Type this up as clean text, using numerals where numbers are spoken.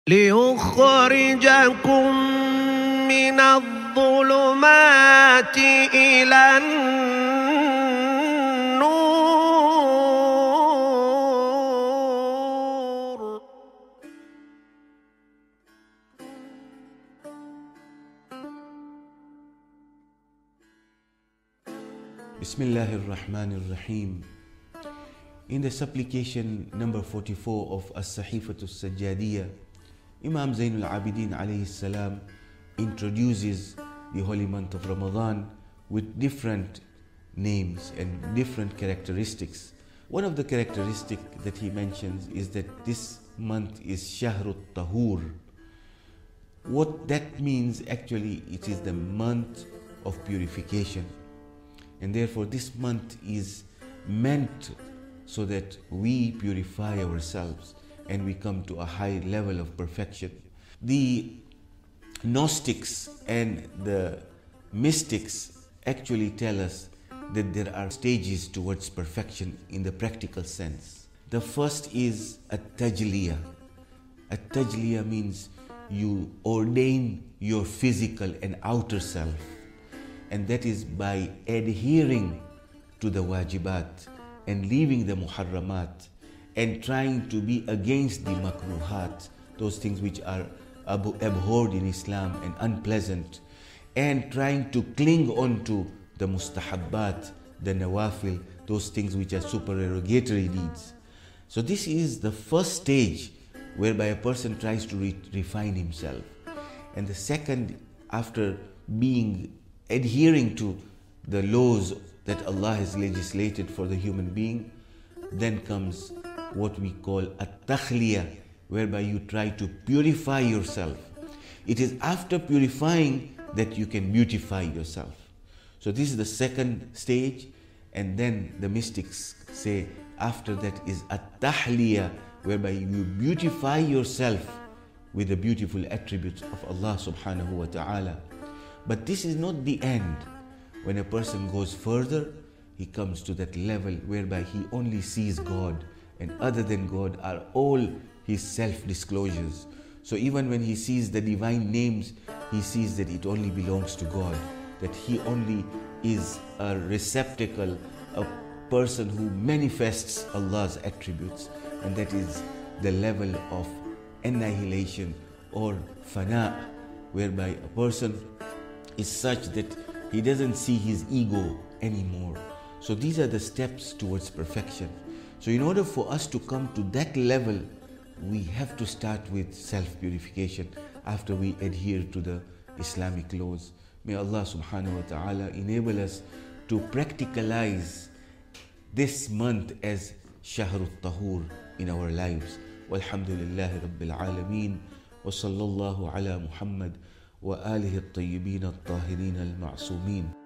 ليخرجكم من الظلمات إلى النور. Bismillahir Rahmanir Rahim. In the supplication number 44 of As-Sahifatu Sajjadiyya, Imam Zainul Abidin alayhi salam introduces the holy month of Ramadan with different names and different characteristics. One of the characteristics that he mentions is that this month is Shahrut Tahur. What that means, actually, it is the month of purification. And therefore this month is meant so that we purify ourselves and we come to a high level of perfection. The Gnostics and the mystics actually tell us that there are stages towards perfection in the practical sense. The first is at-tajliya. At-tajliya means you ordain your physical and outer self, and that is by adhering to the wajibat and leaving the muharramat and trying to be against the makruhat, those things which are abhorred in Islam and unpleasant, and trying to cling on to the mustahabbat, the nawafil, those things which are supererogatory deeds. So this is the first stage whereby a person tries to refine himself. And the second, after adhering to the laws that Allah has legislated for the human being, then comes what we call at-takhliya, whereby you try to purify yourself. It is after purifying that you can beautify yourself. So this is the second stage, and then the mystics say after that is at-tahliya, whereby you beautify yourself with the beautiful attributes of Allah subhanahu wa ta'ala. But this is not the end. When a person goes further, he comes to that level whereby he only sees God, and other than God are all his self-disclosures. So even when he sees the divine names, he sees that it only belongs to God, that he only is a receptacle, a person who manifests Allah's attributes, and that is the level of annihilation or fana, whereby a person is such that he doesn't see his ego anymore. So these are the steps towards perfection. So in order for us to come to that level, we have to start with self-purification after we adhere to the Islamic laws. May Allah subhanahu wa ta'ala enable us to practicalize this month as Shahrut Tahur in our lives. Walhamdulillahi Rabbil Alameen. Wa sallallahu ala Muhammad wa alihi at-tayyibin at-tahirin al-ma'sumin.